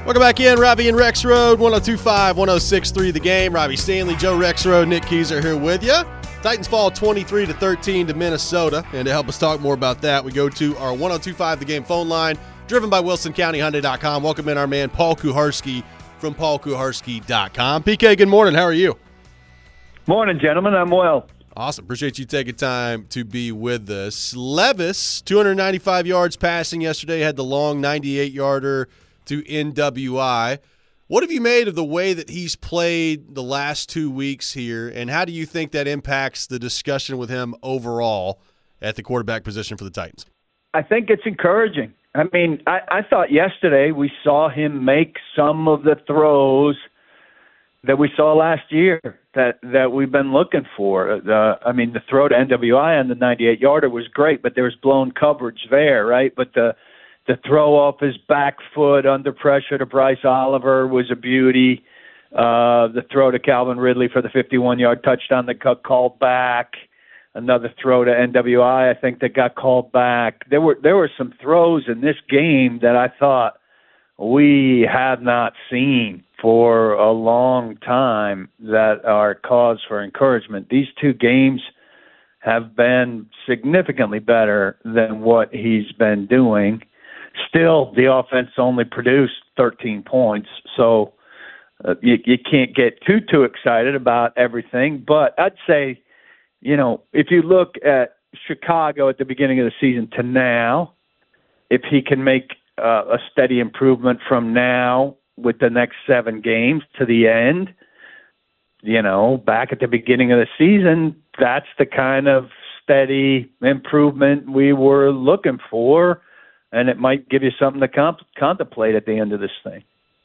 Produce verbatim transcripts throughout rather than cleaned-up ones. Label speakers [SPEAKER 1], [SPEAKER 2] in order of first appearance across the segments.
[SPEAKER 1] Welcome back in, Robbie and Rex Road, one oh two point five, one oh six point three The Game. Robbie Stanley, Joe Rex Road, Nick Keyser here with you. Titans fall twenty-three to thirteen to Minnesota, and to help us talk more about that, we go to our one oh two point five The Game phone line, driven by Wilson County Hyundai dot com. Welcome in our man Paul Kuharsky from Paul Kuharsky dot com. P K, good morning. How are you?
[SPEAKER 2] Morning, gentlemen. I'm well.
[SPEAKER 1] Awesome. Appreciate you taking time to be with us. Levis, two hundred ninety-five yards passing yesterday, had the long ninety-eight yarder to N W I. What have you made of the way that he's played the last two weeks here, and how do you think that impacts the discussion with him overall at the quarterback position for the Titans?
[SPEAKER 2] I think it's encouraging. I mean, I, I thought yesterday we saw him make some of the throws that we saw last year that, that we've been looking for. The, I mean, the throw to N W I on the ninety-eight yarder was great, but there was blown coverage there, right? But the The throw off his back foot under pressure to Bryce Oliver was a beauty. Uh, the throw to Calvin Ridley for the fifty-one-yard touchdown that got called back. Another throw to N W I, I think, that got called back. There were there were some throws in this game that I thought we had not seen for a long time that are cause for encouragement. These two games have been significantly better than what he's been doing. Still, the offense only produced thirteen points, so uh, you, you can't get too, too excited about everything. But I'd say, you know, if you look at Chicago at the beginning of the season to now, if he can make uh, a steady improvement from now with the next seven games to the end, you know, back at the beginning of the season, that's the kind of steady improvement we were looking for. And it might give you something to comp- contemplate at the end of this thing.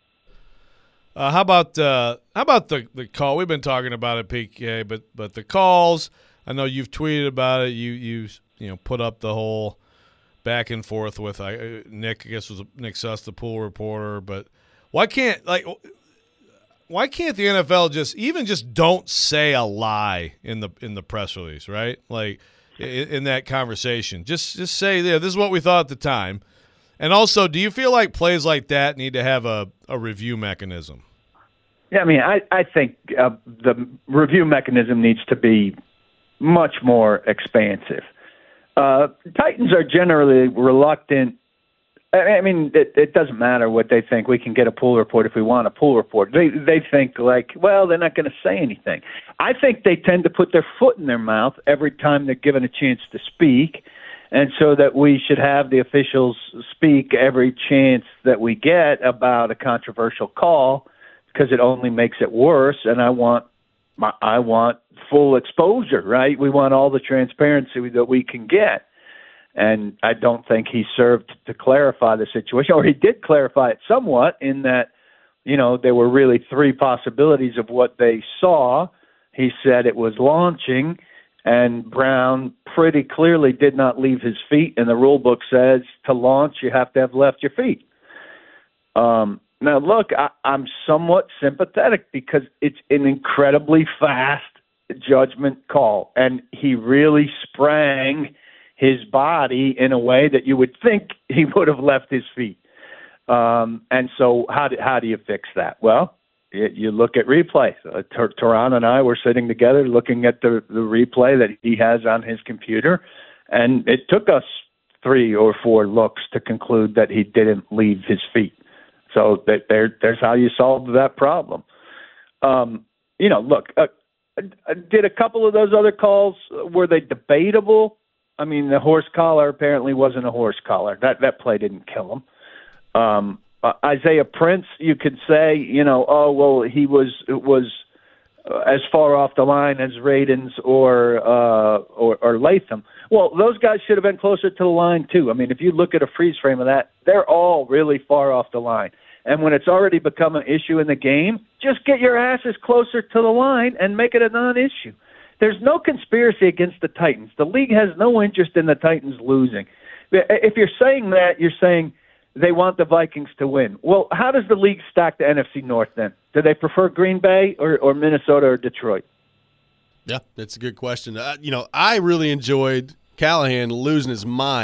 [SPEAKER 3] Uh, how about uh, how about the, the call? We've been talking about it, P K, but but the calls. I know you've tweeted about it. You you you know put up the whole back and forth with uh, Nick. I guess was Nick Suss, the pool reporter. But why can't like why can't the N F L just even just don't say a lie in the in the press release, right? Like. In that conversation, just just say, yeah, this is what we thought at the time. And also, do you feel like plays like that need to have a, a review mechanism?
[SPEAKER 2] Yeah, I mean, I, I think uh, the review mechanism needs to be much more expansive. Uh, Titans are generally reluctant. I mean, it, it doesn't matter what they think. We can get a pool report if we want a pool report. They they think like, well, they're not going to say anything. I think they tend to put their foot in their mouth every time they're given a chance to speak, and so that we should have the officials speak every chance that we get about a controversial call, because it only makes it worse. And I want my, I want full exposure, right? We want all the transparency that we can get. And I don't think he served to clarify the situation, or he did clarify it somewhat in that, you know, there were really three possibilities of what they saw. He said it was launching, and Brown pretty clearly did not leave his feet, and the rule book says to launch, you have to have left your feet. Um, now, look, I, I'm somewhat sympathetic because it's an incredibly fast judgment call, and he really sprang his body in a way that you would think he would have left his feet. Um, and so how do, how do you fix that? Well, it, you look at replay. Uh, Ter- Teron and I were sitting together looking at the, the replay that he has on his computer, and it took us three or four looks to conclude that he didn't leave his feet. So that there, there's how you solve that problem. Um, you know, look, uh, did a couple of those other calls, were they debatable? I mean, the horse collar apparently wasn't a horse collar. That that play didn't kill him. Um, uh, Isaiah Prince, you could say, you know, oh well, he was was uh, as far off the line as Radins or, uh, or or Latham. Well, those guys should have been closer to the line too. I mean, if you look at a freeze frame of that, they're all really far off the line. And when it's already become an issue in the game, just get your asses closer to the line and make it a non-issue. There's no conspiracy against the Titans. The league has no interest in the Titans losing. If you're saying that, you're saying they want the Vikings to win. Well, how does the league stack the N F C North then? Do they prefer Green Bay or, or Minnesota or Detroit?
[SPEAKER 1] Yeah, that's a good question. Uh, you know, I really enjoyed Callahan losing his mind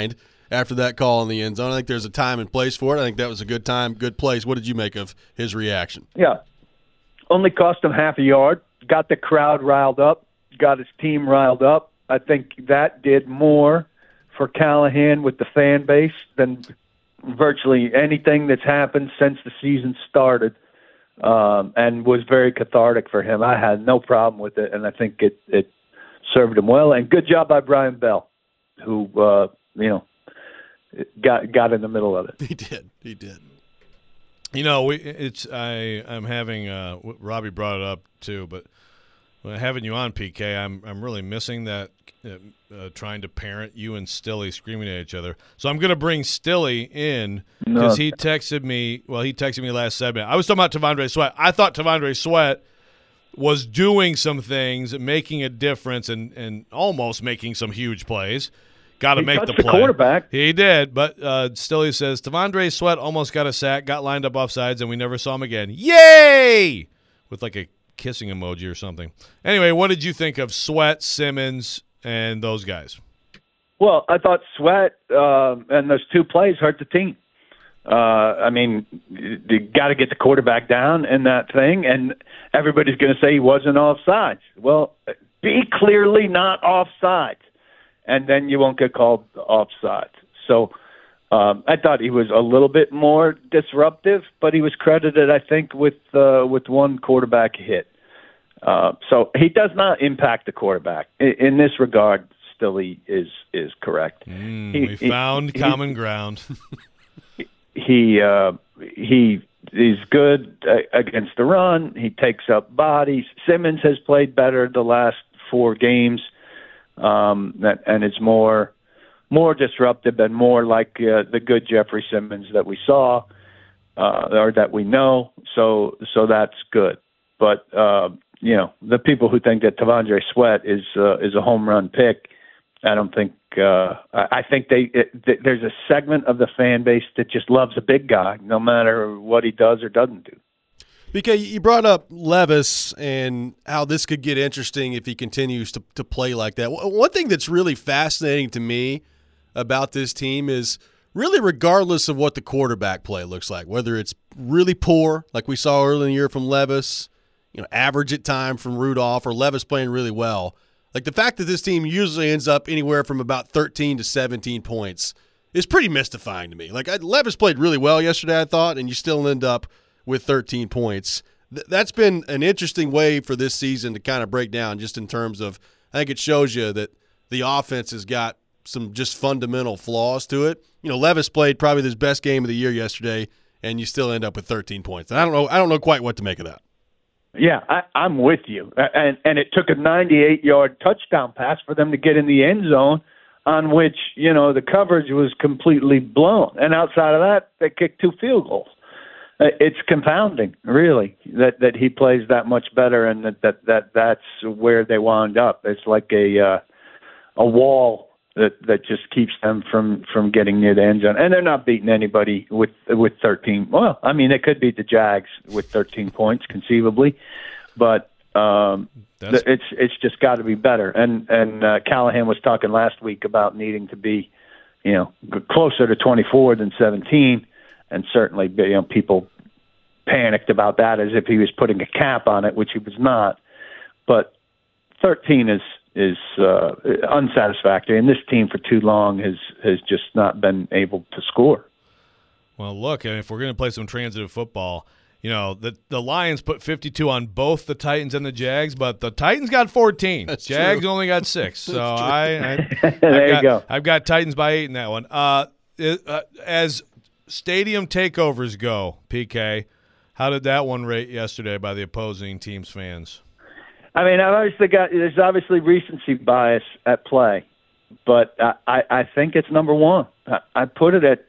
[SPEAKER 1] after that call in the end zone. I think there's a time and place for it. I think that was a good time, good place. What did you make of his reaction?
[SPEAKER 2] Yeah. Only cost him half a yard, got the crowd riled up, got his team riled up. I think that did more for Callahan with the fan base than virtually anything that's happened since the season started, um, and was very cathartic for him. I had no problem with it, and I think it, it served him well. And good job by Brian Bell, who, uh, you know, got got in the middle of it.
[SPEAKER 1] He did. He did.
[SPEAKER 3] You know, we it's I I'm having uh, Robbie brought it up too, but when having you on, P K, I'm I'm really missing that uh, uh, trying to parent you and Stilly screaming at each other. So I'm going to bring Stilly in because no. he texted me. Well, he texted me last segment. I was talking about T'Vondre Sweat. I thought T'Vondre Sweat was doing some things, making a difference, and and almost making some huge plays. Got to make the play.
[SPEAKER 2] The quarterback.
[SPEAKER 3] He did, but uh, Stilly says T'Vondre Sweat almost got a sack, got lined up offsides, and we never saw him again. Yay! With like a kissing emoji or something. Anyway, what did you think of Sweat, Simmons, and those guys?
[SPEAKER 2] Well, I thought Sweat uh, and those two plays hurt the team. Uh, I mean, you got to get the quarterback down in that thing, and everybody's going to say he wasn't offsides. Well, be clearly not offsides, and then you won't get called offsides. So um, I thought he was a little bit more disruptive, but he was credited, I think, with uh, with one quarterback hit. Uh, so he does not impact the quarterback. In, in this regard, Stilly is is correct.
[SPEAKER 3] Mm,
[SPEAKER 2] he,
[SPEAKER 3] we found
[SPEAKER 2] he,
[SPEAKER 3] common
[SPEAKER 2] he,
[SPEAKER 3] ground.
[SPEAKER 2] he uh, he is good uh, against the run. He takes up bodies. Simmons has played better the last four games. Um, that, and it's more more disruptive and more like uh, the good Jeffrey Simmons that we saw uh, or that we know. So so that's good. But uh, you know, the people who think that T'Vondre Sweat is uh, is a home run pick, I don't think. Uh, I think they it, there's a segment of the fan base that just loves a big guy, no matter what he does or doesn't do.
[SPEAKER 1] B K, you brought up Levis and how this could get interesting if he continues to, to play like that. One thing that's really fascinating to me about this team is really regardless of what the quarterback play looks like, whether it's really poor, like we saw early in the year from Levis, you know, average at time from Rudolph, or Levis playing really well, like the fact that this team usually ends up anywhere from about thirteen to seventeen points is pretty mystifying to me. Like I, Levis played really well yesterday, I thought, and you still end up with thirteen points. Th- that's been an interesting way for this season to kind of break down just in terms of, I think it shows you that the offense has got some just fundamental flaws to it. You know, Levis played probably his best game of the year yesterday, and you still end up with thirteen points. And I don't know, I don't know quite what to make of that.
[SPEAKER 2] Yeah, I, I'm with you. And and it took a ninety-eight yard touchdown pass for them to get in the end zone, on which, you know, the coverage was completely blown. And outside of that, they kicked two field goals. It's confounding, really, that, that he plays that much better, and that, that, that that's where they wound up. It's like a uh, a wall that, that just keeps them from, from getting near the end zone. And they're not beating anybody with with thirteen. Well, I mean, they could beat the Jags with thirteen points, conceivably, but um, it's it's just got to be better. And and uh, Callahan was talking last week about needing to be, you know, closer to twenty-four than seventeen. And certainly, you know, people panicked about that as if he was putting a cap on it, which he was not. But thirteen is is uh, unsatisfactory, and this team for too long has has just not been able to score.
[SPEAKER 3] Well, look, if we're going to play some transitive football, you know, the the Lions put fifty-two on both the Titans and the Jags, but the Titans got fourteen.
[SPEAKER 1] That's
[SPEAKER 3] Jags
[SPEAKER 1] true.
[SPEAKER 3] only got six. So I, I
[SPEAKER 2] there
[SPEAKER 3] got,
[SPEAKER 2] you go.
[SPEAKER 3] I've got Titans by eight in that one. Uh, it, uh, as stadium takeovers go, P K, how did that one rate yesterday by the opposing team's fans?
[SPEAKER 2] I mean, I've obviously got there's obviously recency bias at play, but I, I, I think it's number one. I, I put it at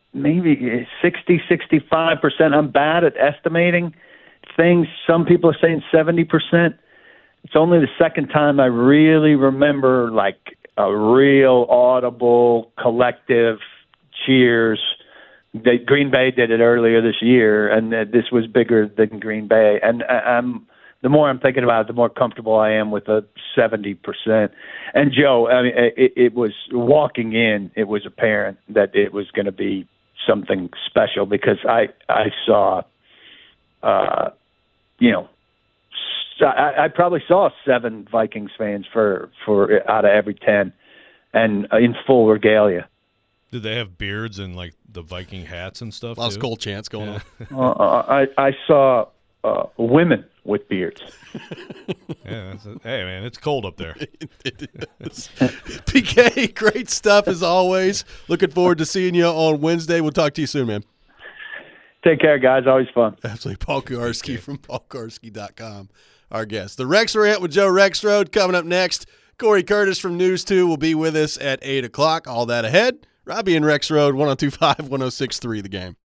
[SPEAKER 2] maybe sixty, sixty-five percent. I'm bad at estimating things. Some people are saying seventy percent. It's only the second time I really remember like a real audible collective cheers. They, Green Bay did it earlier this year, and uh, this was bigger than Green Bay. And I, I'm the more I'm thinking about it, the more comfortable I am with a seventy percent. And Joe, I mean, it, it was walking in, it was apparent that it was going to be something special because I, I saw, uh, you know, I, I probably saw seven Vikings fans for, for out of every ten, and in full regalia.
[SPEAKER 3] Did they have beards and like the Viking hats and stuff?
[SPEAKER 1] Lots
[SPEAKER 3] too?
[SPEAKER 1] of cold chants going
[SPEAKER 3] yeah.
[SPEAKER 1] on.
[SPEAKER 2] uh, I, I saw uh, women with beards.
[SPEAKER 3] Yeah, that's a, hey man, it's cold up there.
[SPEAKER 1] It is. P K, great stuff as always. Looking forward to seeing you on Wednesday. We'll talk to you soon, man.
[SPEAKER 2] Take care, guys. Always fun.
[SPEAKER 1] Absolutely. Paul Kuharsky from paul kuharsky dot com, our guest. The Rex Rant with Joe Rexrode coming up next. Corey Curtis from News two will be with us at eight o'clock. All that ahead. Robbie and Rexrode, one oh two point five, one oh six point three The Game.